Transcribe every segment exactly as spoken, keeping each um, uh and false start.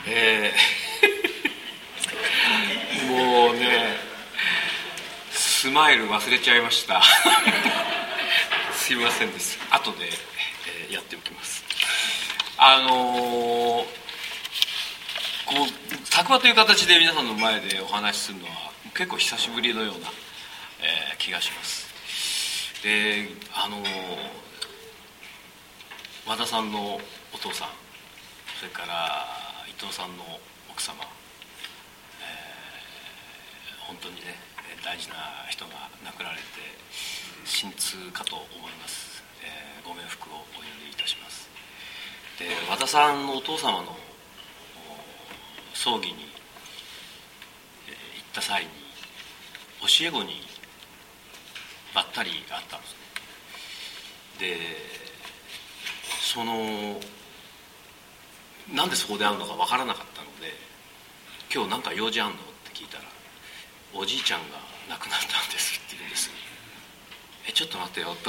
えー、もうねスマイル忘れちゃいましたすいませんです。後で、えー、やっておきます。あのー、こう拓話という形で皆さんの前でお話しするのは結構久しぶりのような、えー、気がします。であのー、和田さんのお父さん、それから伊藤さんの奥様、えー、本当にね大事な人が亡くなられて心痛かと思います。えー、ご冥福をお祈りいたします。で和田さんのお父様の葬儀に、えー、行った際に教え子にばったり会ったんですね。でそのなんでそこで会うのか分からなかったので、今日なんか用事あんのって聞いたら、おじいちゃんが亡くなったんですって言うんです。えちょっと待ってよと思って、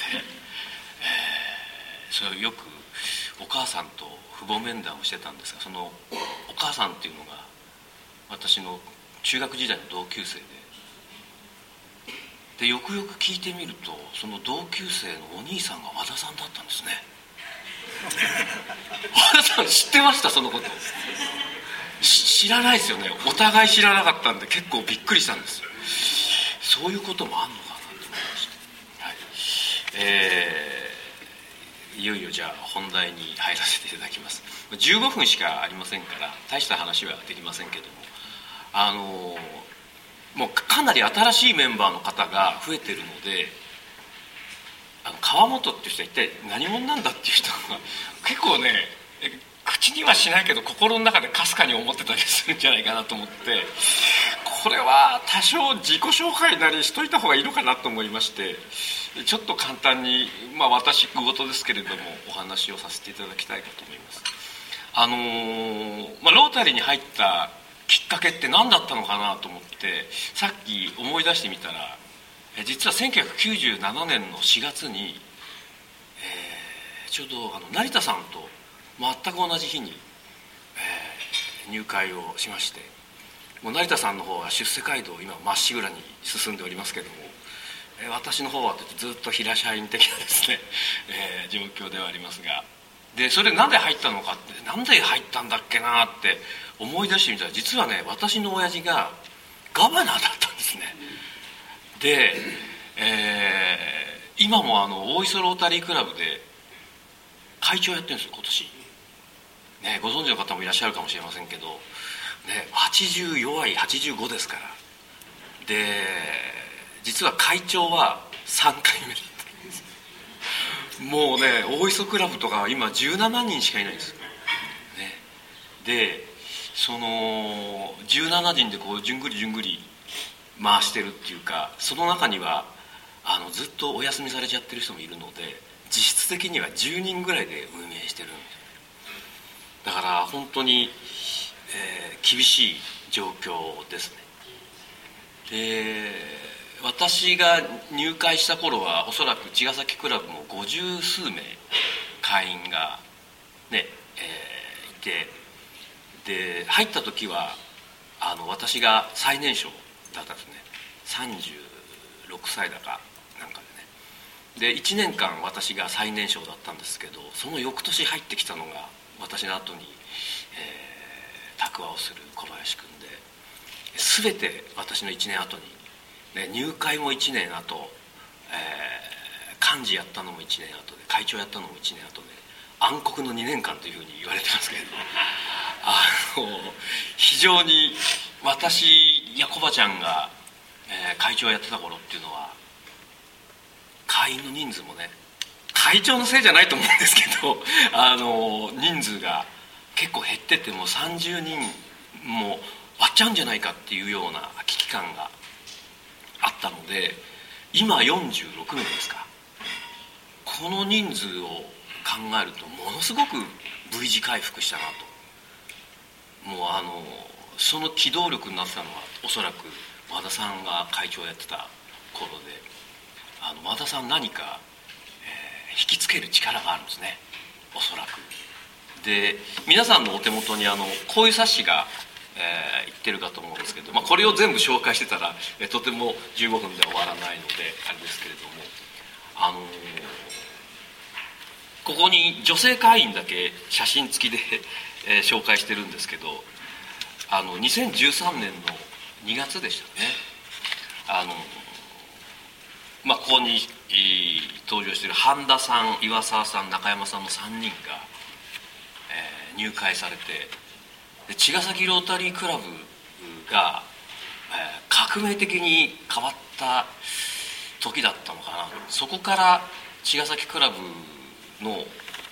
えー、それをよくお母さんと父母面談をしてたんですが、そのお母さんっていうのが私の中学時代の同級生で、でよくよく聞いてみるとその同級生のお兄さんが和田さんだったんですね。和田さん知ってました？そのこと知らないですよね。お互い知らなかったんで結構びっくりしたんです。そういうこともあんのかなと思いまして、はい、えー、いよいよじゃあ本題に入らせていただきます。じゅうごふんしかありませんから大した話はできませんけども、あのもうかなり新しいメンバーの方が増えてるので、あの川本っていう人は一体何者なんだっていう人が結構ね、口にはしないけど心の中でかすかに思ってたりするんじゃないかなと思って、これは多少自己紹介なりしといた方がいいのかなと思いまして、ちょっと簡単に、まあ私事ですけれどもお話をさせていただきたいかと思います。あのーまあ、ロータリーに入ったきっかけって何だったのかなと思ってさっき思い出してみたら、実はせんきゅうひゃくきゅうじゅうななねんのしがつに、えー、ちょうどあの成田さんと全く同じ日に、えー、入会をしまして、もう成田さんの方は出世街道を今まっしぐらに進んでおりますけども、えー、私の方はずっと平社員的なですね、えー、状況ではありますが、でそれなんで入ったのかって、なんで入ったんだっけなって思い出してみたら、実はね私の親父がガバナーだったんですね。で、えー、今もあの大磯ロータリークラブで会長やってるんですよ今年、ね、ご存知の方もいらっしゃるかもしれませんけど、ね、はちじゅう弱いはちじゅうごですから。で実は会長はさんかいめだったんです。もうね大磯クラブとか今じゅうななにんしかいないんです、ね、でそのじゅうななにんでこうじゅんぐりじゅんぐり回してるっていうか、その中にはあのずっとお休みされちゃってる人もいるので、実質的にはじゅうにんぐらいで運営してるんです。だから本当に、えー、厳しい状況ですね。で私が入会した頃はおそらく茅ヶ崎クラブも五十数名会員がね、えー、いて、で入った時はあの私が最年少だったんですね。さんじゅうろくさいだかなんかでね。でいちねんかん私が最年少だったんですけど、その翌年入ってきたのが私の後に、えー、拓話をする小林君で、全て私のいちねんあとに、ね、入会もいちねんあと、えー、幹事やったのもいちねんあとで、会長やったのもいちねんあとで、暗黒のにねんかんというふうに言われてますけれども、あの非常に私やコバちゃんが、えー、会長やってた頃っていうのは会員の人数もね、会長のせいじゃないと思うんですけど、あの人数が結構減ってて、もうさんじゅうにんも割っちゃうんじゃないかっていうような危機感があったので、今よんじゅうろくめいですか。この人数を考えるとものすごく V 字回復したなと。もうあのその機動力になってたのはおそらく和田さんが会長をやってた頃で、あの和田さん何か、えー、引きつける力があるんですね、おそらく。 で皆さんのお手元にあのこういう冊子が、えー、言ってるかと思うんですけど、まあ、これを全部紹介してたら、えー、とてもじゅうごふんでは終わらないのであれですけれども、あのー、ここに女性会員だけ写真付きで、えー、紹介してるんですけど、あのにせんじゅうさんねんのにがつでしたね。あのまあ、ここに登場している半田さん、岩沢さん、中山さんのさんにんが、えー、入会されて、で茅ヶ崎ロータリークラブが、えー、革命的に変わった時だったのかな。そこから茅ヶ崎クラブの、え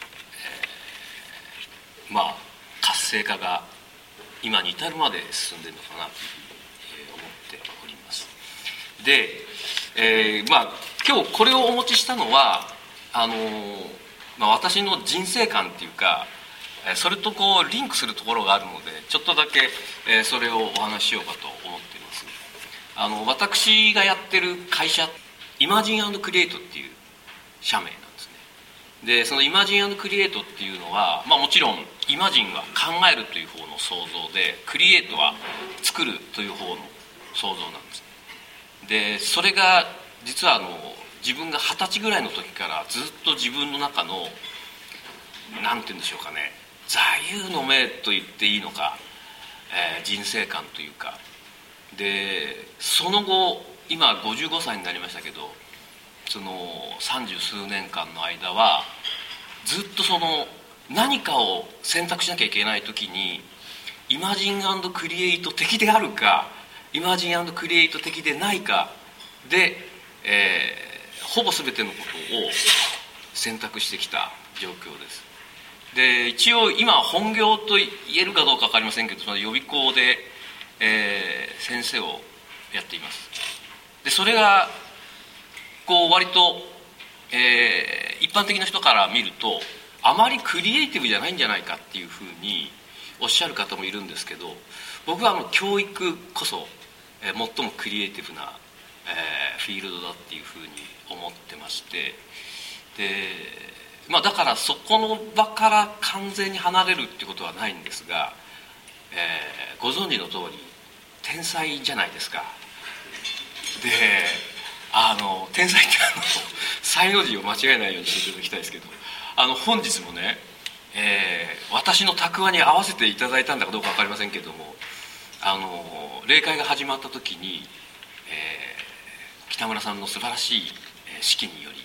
ー、まあ活性化が今に至るまで進んでいるのかなというふうに思っております。で、えー、まあ今日これをお持ちしたのはあのーまあ、私の人生観っていうか、それとこうリンクするところがあるので、ちょっとだけ、えー、それをお話ししようかと思っています。あの私がやってる会社、イマジン&クリエイトっていう社名なんですね。でそのイマジン&クリエイトっていうのは、まあ、もちろんイマジンは考えるという方の創造で、クリエイトは作るという方の創造なんです。でそれが実はあの自分が二十歳ぐらいの時からずっと自分の中のなんて言うんでしょうかね、座右の銘と言っていいのか、えー、人生観というかで、その後今ごじゅうごさいになりましたけど、その三十数年間の間はずっとその何かを選択しなきゃいけない時にイマジン&クリエイト的であるかイマジン&クリエイト的でないかで、えー、ほぼ全てのことを選択してきた状況です。で一応今本業と言えるかどうか分かりませんけど、その予備校で、えー、先生をやっています。でそれがこう割と、えー、一般的な人から見るとあまりクリエイティブじゃないんじゃないかっていうふうにおっしゃる方もいるんですけど、僕はあの教育こそ、えー、最もクリエイティブな、えー、フィールドだっていうふうに思ってまして、で、まあ、だからそこの場から完全に離れるっていうことはないんですが、えー、ご存知の通り天才じゃないですか。であの天才ってあの才の字を間違えないようにしていただきたいですけど、あの本日もね、えー、私の託話に合わせていただいたんだかどうか分かりませんけども、あの例会が始まった時に、えー、北村さんの素晴らしい指揮により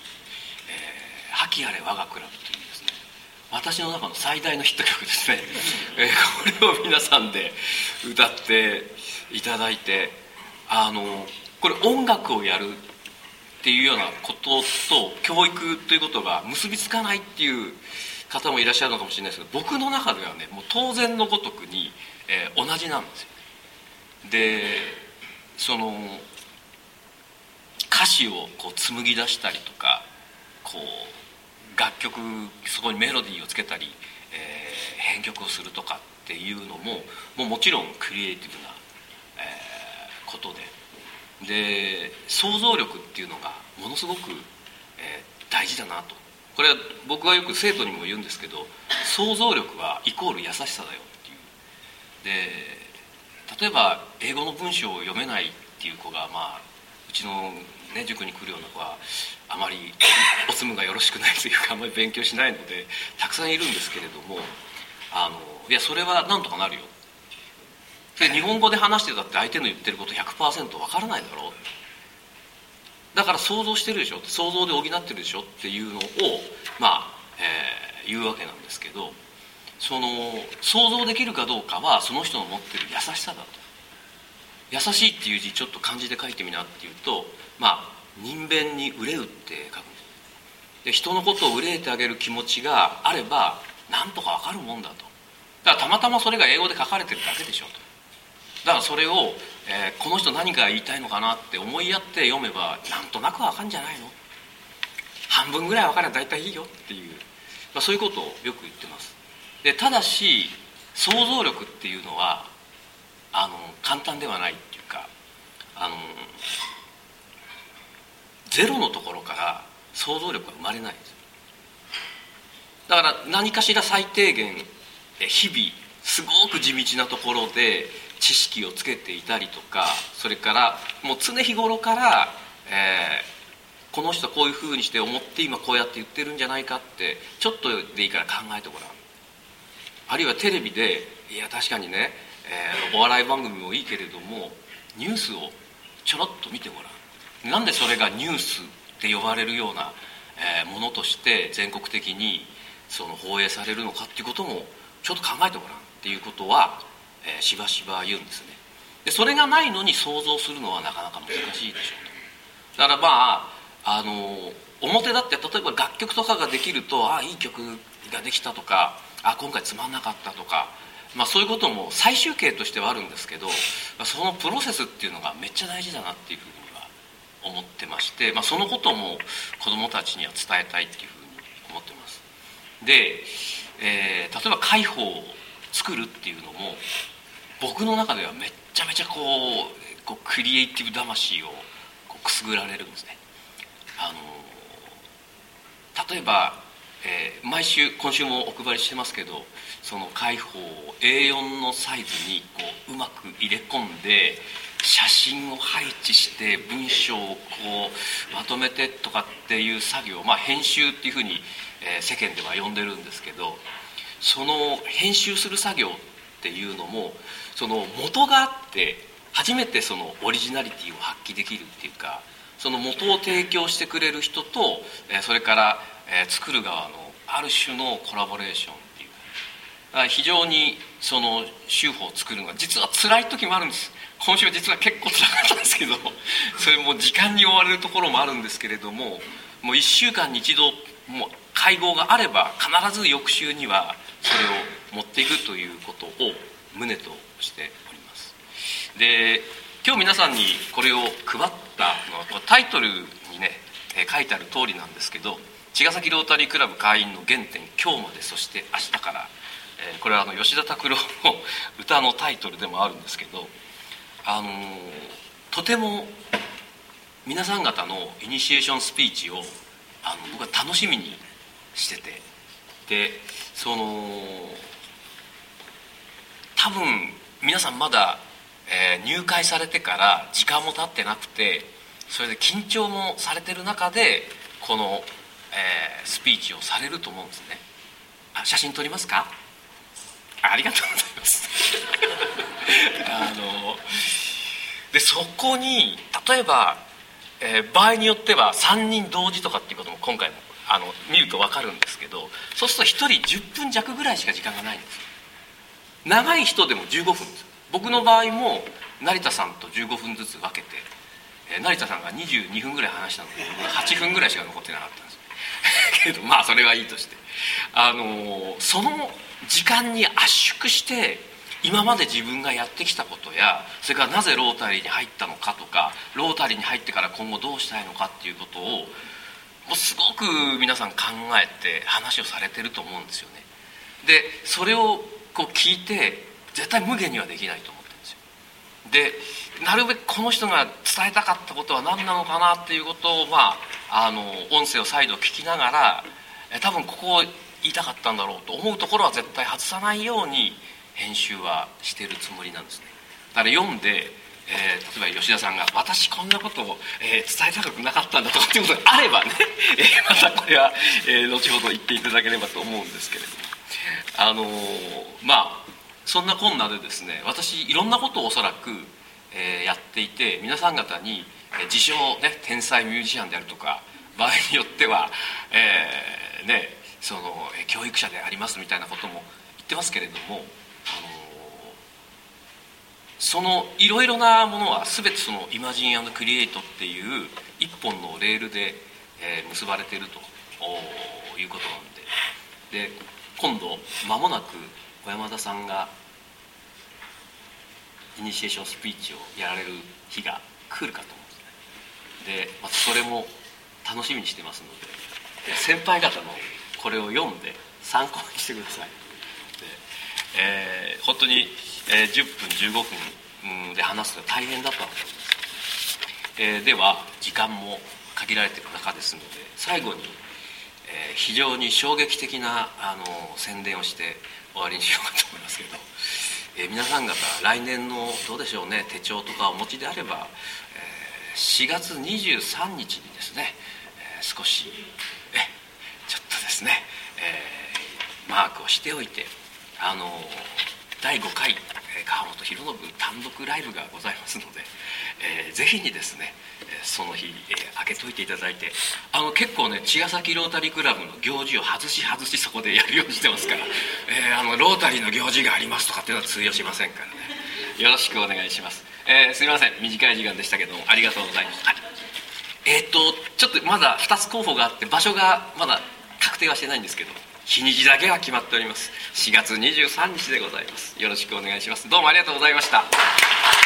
「覇気あれ我がクラブ」というですね、私の中の最大のヒット曲ですね、えー、これを皆さんで歌っていただいて、あのこれ音楽をやるっていうようなことと教育ということが結びつかないっていう方もいらっしゃるのかもしれないですけど、僕の中ではねもう当然のごとくに、えー、同じなんですよ。でその歌詞をこう紡ぎ出したりとか、こう楽曲そこにメロディーをつけたり、えー、編曲をするとかっていうのももうもちろんクリエイティブな、えー、ことでで想像力っていうのがものすごく、えー、大事だなと。これは僕はよく生徒にも言うんですけど、想像力はイコール優しさだよっていう。で例えば英語の文章を読めないっていう子が、まあ、うちの、ね、塾に来るような子はあまりおつむがよろしくないというか、あまり勉強しないのでたくさんいるんですけれども、あのいやそれはなんとかなるよ。で日本語で話してたって相手の言ってること ひゃくパーセント 分からないだろう、だから想像してるでしょ、想像で補ってるでしょっていうのを、まあえー、言うわけなんですけど、その想像できるかどうかはその人の持ってる優しさだと。優しいっていう字ちょっと漢字で書いてみなっていうと、まあ人弁に憂うって書くんです。で人のことを憂えてあげる気持ちがあればなんとか分かるもんだと。だからたまたまそれが英語で書かれてるだけでしょと。だからそれを、えー、この人何が言いたいのかなって思いやって読めばなんとなく分かるんじゃないの、半分ぐらい分かれば大体いいよっていう、まあ、そういうことをよく言ってます。でただし想像力っていうのはあの簡単ではないっていうか、あのゼロのところから想像力は生まれないんです。だから何かしら最低限日々すごく地道なところで知識をつけていたりとか、それからもう常日頃から、えー、この人こういうふうにして思って今こうやって言ってるんじゃないかってちょっとでいいから考えてごらん。あるいはテレビでいや確かにね、えー、お笑い番組もいいけれどもニュースをちょろっと見てごらん。なんでそれがニュースって呼ばれるような、えー、ものとして全国的にその放映されるのかっていうこともちょっと考えてごらんっていうことは、えー、しばしば言うんですね。でそれがないのに想像するのはなかなか難しいでしょうと。だからまああの表だって例えば楽曲とかができるとああいい曲ができたとかあ今回つまんなかったとか、まあ、そういうことも最終形としてはあるんですけど、そのプロセスっていうのがめっちゃ大事だなっていうふうには思ってまして、まあ、そのことも子どもたちには伝えたいっていうふうに思ってます。で、えー、例えば介抱を作るっていうのも僕の中ではめっちゃめちゃこう、こうクリエイティブ魂をこうくすぐられるんですね。あの例えばえー、毎週今週もお配りしてますけど、その介抱を エーよん のサイズにこううまく入れ込んで写真を配置して文章をこうまとめてとかっていう作業、まあ、編集っていうふうに、えー、世間では呼んでるんですけど、その編集する作業っていうのもその元があって初めてそのオリジナリティを発揮できるっていうか、その元を提供してくれる人と、えー、それからえー、作る側のある種のコラボレーションっていうか、非常にその手法を作るのが実は辛い時もあるんです。今週は実は結構辛かったんですけど、それも時間に追われるところもあるんですけれども、もういっしゅうかんに一度もう会合があれば必ず翌週にはそれを持っていくということを旨としております。で、今日皆さんにこれを配ったのはタイトルにね書いてある通りなんですけど、茅ヶ崎ロータリークラブ会員の原点今日までそして明日から、えー、これはあの吉田拓郎の歌のタイトルでもあるんですけど、あのー、とても皆さん方のイニシエーションスピーチをあの僕は楽しみにしてて、でその多分皆さんまだ、えー、入会されてから時間も経ってなくて、それで緊張もされてる中でこのえー、スピーチをされると思うんですね。あ、写真撮りますか？ あ, ありがとうございますあのでそこに例えば、えー、場合によってはさんにん同時とかっていうことも今回もあの見ると分かるんですけど、そうするとひとりじゅっぷん弱ぐらいしか時間がないんです。長い人でもじゅうごふんです。僕の場合も成田さんとじゅうごふんずつ分けて、えー、成田さんがにじゅうにふんぐらい話したのではちふんぐらいしか残ってなかったんですけど、まあそれはいいとして、あのその時間に圧縮して今まで自分がやってきたことや、それからなぜロータリーに入ったのかとか、ロータリーに入ってから今後どうしたいのかっていうことをもうすごく皆さん考えて話をされてると思うんですよね。でそれをこう聞いて絶対無限にはできないと思ってるんですよ。でなるべくこの人が伝えたかったことは何なのかなっていうことを、まあ、あの音声を再度聞きながら、え多分ここを言いたかったんだろうと思うところは絶対外さないように編集はしてるつもりなんですね。だから読んで、えー、例えば吉田さんが私こんなことを、えー、伝えたくなかったんだとかっていうことがあればね、えー、またこれは、えー、後ほど言っていただければと思うんですけれども、あのー、まあそんなこんなでですね、私いろんなことをおそらく、えー、やっていて、皆さん方に、えー、自称、ね、天才ミュージシャンであるとか、場合によっては、えーね、その教育者でありますみたいなことも言ってますけれども、あのー、そのいろいろなものは全てそのイマジン&クリエイトっていう一本のレールで、えー、結ばれているということなんで、で今度間もなく小山田さんがイニシエーションスピーチをやられる日が来るかと思うんですね。でまたそれも楽しみにしてますので、先輩方のこれを読んで参考にしてください。で、えー、本当に、えー、じゅっぷんじゅうごふんで話すのは大変だったと思います。えー、では時間も限られている中ですので、最後に、えー、非常に衝撃的なあの宣伝をして終わりにしようかと思いますけど、えー、皆さん方来年のどうでしょうね、手帳とかお持ちであれば、えー、しがつにじゅうさんにちにですね、えー、少しえちょっとですね、えー、マークをしておいて、あのだいごかい川本博信単独ライブがございますので、えー、ぜひにですねその日、えー、開けといていただいて、あの結構ね茅ヶ崎ロータリークラブの行事を外し外しそこでやるようにしてますから、えー、あのロータリーの行事がありますとかっていうのは通用しませんからね、よろしくお願いします。えー、すいません、短い時間でしたけどもありがとうございました。えー、っとちょっとまだふたつ候補があって場所がまだ確定はしてないんですけど、日にちだけは決まっております。しがつにじゅうさんにちでございます。よろしくお願いします。どうもありがとうございました。